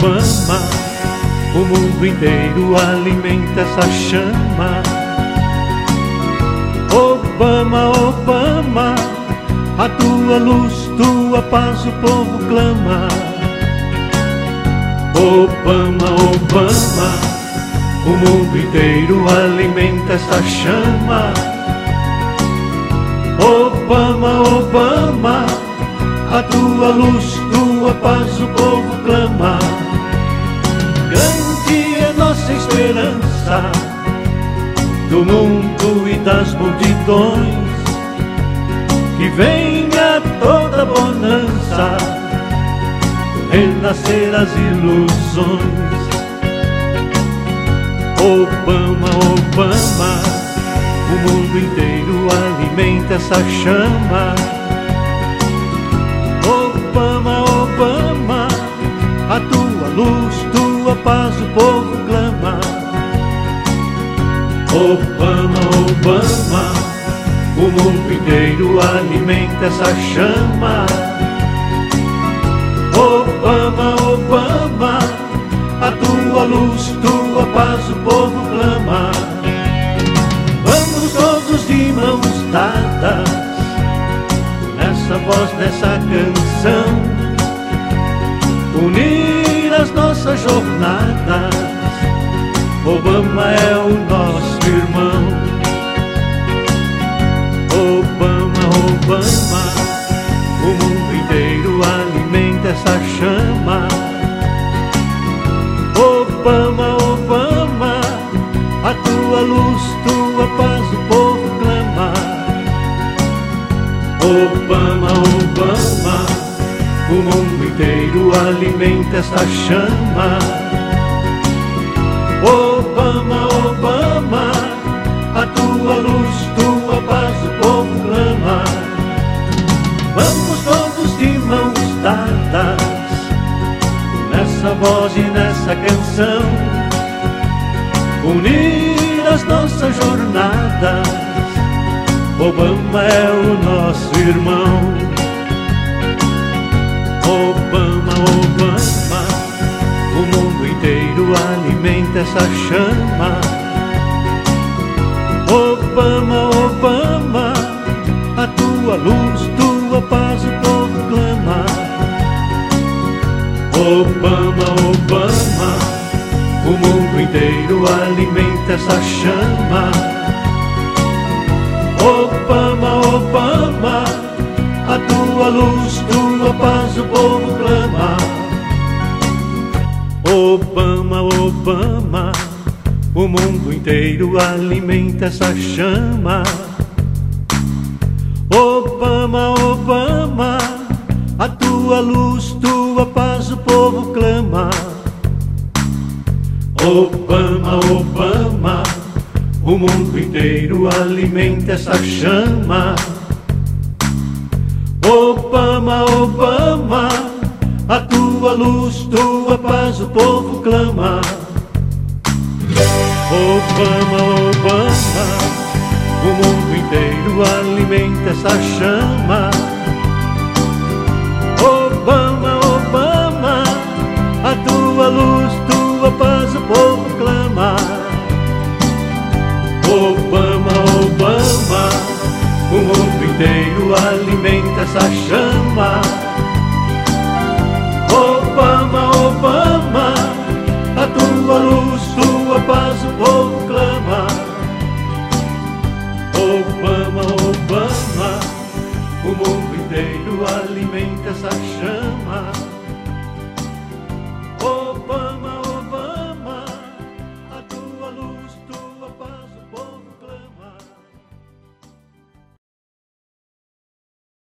Obama, o mundo inteiro alimenta essa chama. Obama, Obama, a tua luz, tua paz o povo clama. Obama, Obama, o mundo inteiro alimenta essa chama. Obama, Obama, a tua luz, tua paz o povo clama. Grande é nossa esperança do mundo e das multidões, que venha toda bonança, renascer as ilusões. Obama, Obama, o mundo inteiro alimenta essa chama. Obama, Obama, a tua luz, tua paz o povo clama. Obama, Obama, o mundo inteiro alimenta essa chama. Obama, Obama, a tua luz, tua paz o povo clama. Vamos todos de mãos dadas, nessa voz, nessa canção, unir as nossas jornadas. Obama é o nosso irmão. Obama, Obama, o mundo inteiro alimenta essa chama. Obama, Obama, a tua luz, tua paz o povo clama. Obama, Obama, o mundo inteiro alimenta essa chama. Obama, Obama, a tua luz, tua paz o povo clama. Vamos todos de mãos dadas, nessa voz e nessa canção, unir as nossas jornadas. Obama é o nosso irmão. Obama, Obama, o mundo inteiro alimenta essa chama. Obama, Obama, a tua luz, tua paz o povo clama. Obama, Obama, o mundo inteiro alimenta essa chama. Obama, Obama, a tua luz, tua paz o povo clama. Obama, Obama, o mundo inteiro alimenta essa chama. Obama, Obama, a tua luz, tua paz o povo clama. Obama, Obama, o mundo inteiro alimenta essa chama. Obama, Obama, a tua luz, tua paz o povo clama. Obama, Obama, o mundo inteiro alimenta essa chama. Obama, Obama, a tua luz, tua paz o povo clama. Obama, Obama, o mundo inteiro alimenta essa chama. Obama, Obama, a tua luz, tua paz o povo clama. Obama, Obama, o mundo inteiro alimenta essa chama.